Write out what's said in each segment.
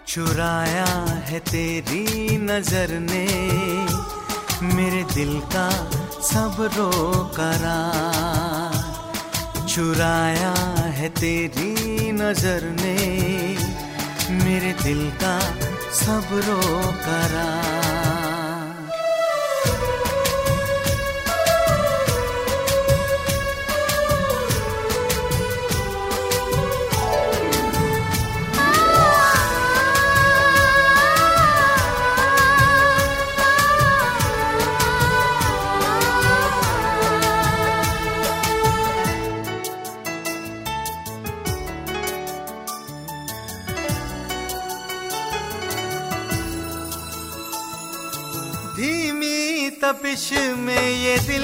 चुराया है तेरी नजर ने मेरे दिल का सब्रो करार। चुराया है तेरी नजर ने मेरे दिल का सब्रो करार। धीमी तपिश में ये दिल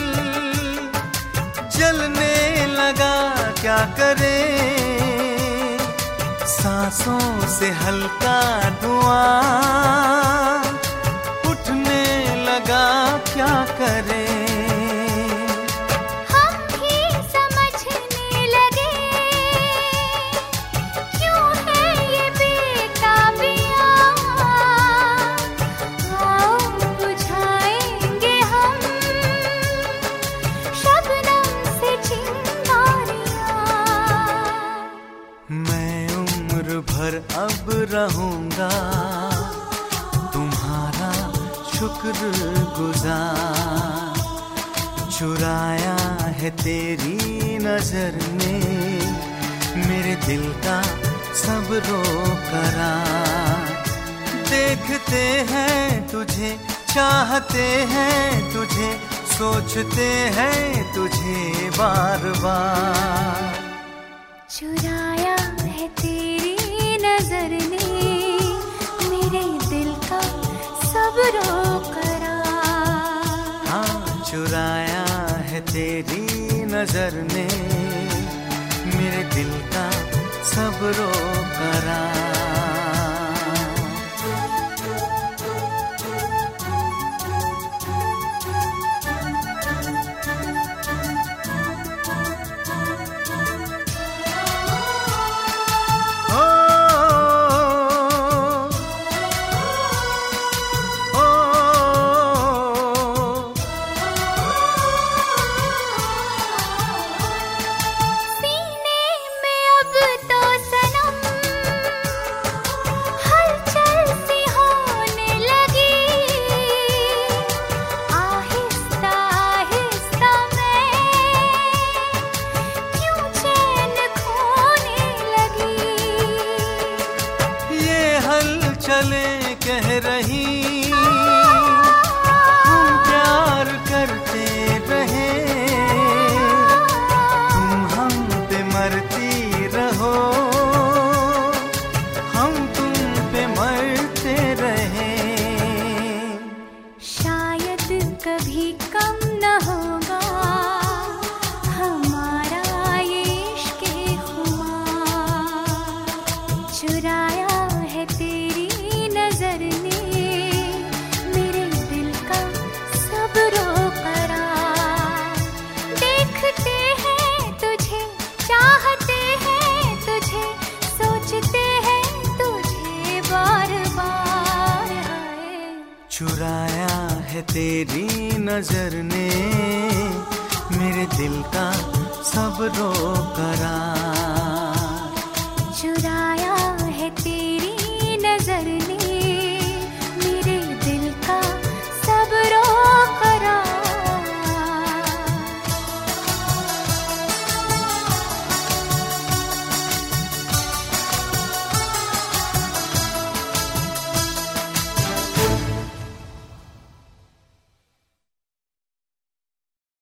जलने लगा, क्या करे सांसों से हल्का धुआं उठने लगा, क्या करे। भर अब रहूंगा तुम्हारा शुक्रगुजार। चुराया है तेरी नजर ने मेरे दिल का सब्रो करार। देखते हैं तुझे, चाहते हैं तुझे, सोचते हैं तुझे बार बार। चुराया है तेरी नजर ने मेरे दिल का सब्रो करार। हाँ, चुराया है तेरी नजर ने मेरे दिल का सब्रो करार। चले कह रही हम प्यार करते रहे, तुम हम पे मरती रहो, हम तुम पे मरते रहे। शायद कभी कम न होगा हमारा ये इश्क़ खुमार। चुराया है तेरी नजर ने मेरे दिल का सब्रो करार। देखते हैं तुझे, चाहते हैं तुझे, सोचते हैं तुझे बार बार। चुराया है तेरी नजर ने मेरे दिल का सब्रो करार। चुराया